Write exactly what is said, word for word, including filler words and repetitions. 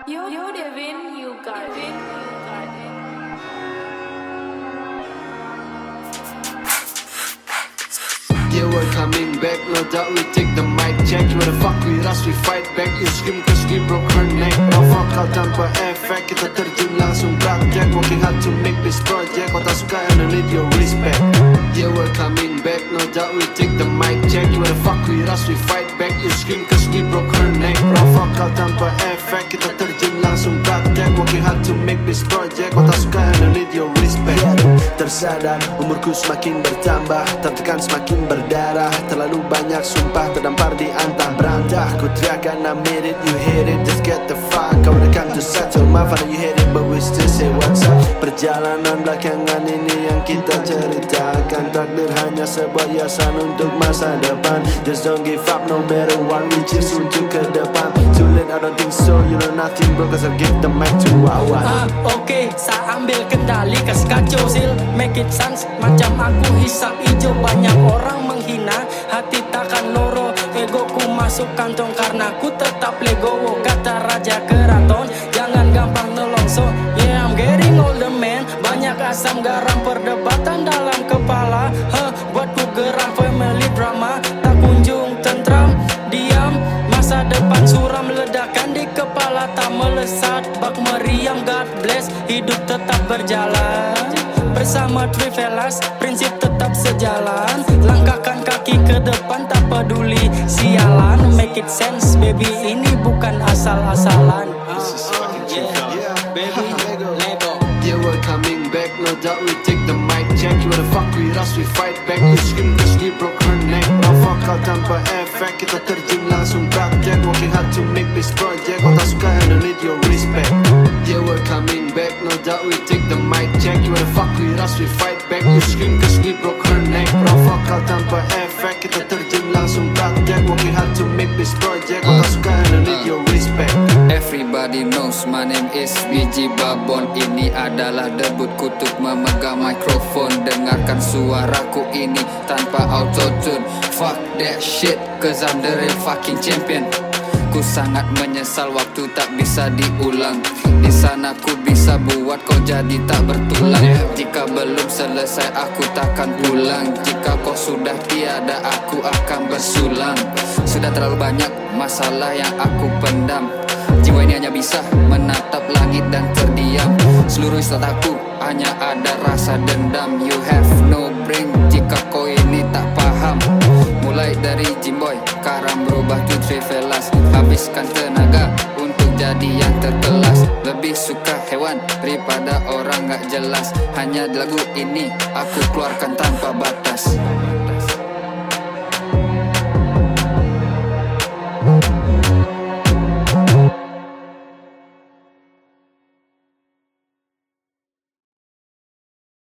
You, you Devin, you got it. You got it. Yeah, we're coming back, no doubt we take the mic check. Where the fuck we rush, we fight back. You scream cause we broke her neck. Provok kau tanpa efek, kita terjun langsung praktek. Working hard to make this project, kau tak suka and I need your respect. Yeah, we're coming back, no doubt we take the mic check. Where the fuck we rush, we fight back. You scream cause we broke her neck. Provok kau tanpa efek, kita terjun langsung praktek. Working hard to make this project, kau tak suka and I need your respect. Tersadar, umurku semakin bertambah, tertekan semakin berdarah. Terlalu banyak sumpah terdampar di antah berantah. Ku teriakan I made it, you hate it, just get the fuck. Kau udah come to settle, maaf I know you hate it, but we still say what's up. Perjalanan belakangan ini yang kita ceritakan. Takdir hanya sebuah hiasan untuk masa depan. Just don't give up no matter what, we cheers untuk ke depan. Too late, I don't think so, you know nothing bro, cause I give the mic to Wawan. Ah, oke, okay, saya ambil kendali, kasih kacau sil. Make it sense, macam aku hisap hijau. Banyak orang menghina, hati takkan loro. Egoku masuk kantong karena ku tetap legowo. Kata raja keraton, jangan gampang nelongso. Yeah, I'm getting older man. Banyak asam garam perdebatan dalam kepala. Huh, buatku geram family drama. Tak kunjung tentram, diam. Masa depan suram, ledakan di kepala tak melesat. Bak meriam, God bless, hidup tetap berjalan. Bersama three fellas, prinsip tetap sejalan. Langkahkan kaki ke depan, tak peduli sialan. Make it sense, baby, ini bukan asal-asalan. This is fucking true, yeah, fella. yeah, baby, Lego. Yeah, we're coming back, no doubt we take the mic check. Where the fuck we rush, we fight back. You scream cause we broke her neck. Provok kau tanpa efek, kita terjun langsung praktek. Working hard to make this project, kau tak suka and I need your respect. Yeah, we're coming back, no doubt we take the mic check. Where the fuck we rush, we fight back. You scream cause we broke her neck. Provok kau tanpa efek, kita terjun langsung praktek. Working hard to make this project, kau tak suka and I need your respect. Everybody knows my name is B G Babon. Ini adalah debut kutuk memegang mikrofon. Dengarkan suaraku ini tanpa autotune. Fuck that shit, cause I'm the real fucking champion. Ku sangat menyesal waktu tak bisa diulang. Di sana ku bisa buat kau jadi tak bertulang. Jika belum selesai aku takkan pulang. Jika kau sudah tiada aku akan bersulang. Sudah terlalu banyak masalah yang aku pendam. Jiwa ini hanya bisa menatap langit dan terdiam. Seluruh istataku hanya ada rasa dendam. You have no brain jika kau ini tak paham. Mulai dari Jimboy, sekarang berubah to three fellas. Habiskan tenaga untuk jadi yang terkelas. Lebih suka hewan daripada orang gak jelas. Hanya di lagu ini aku keluarkan tanpa batas.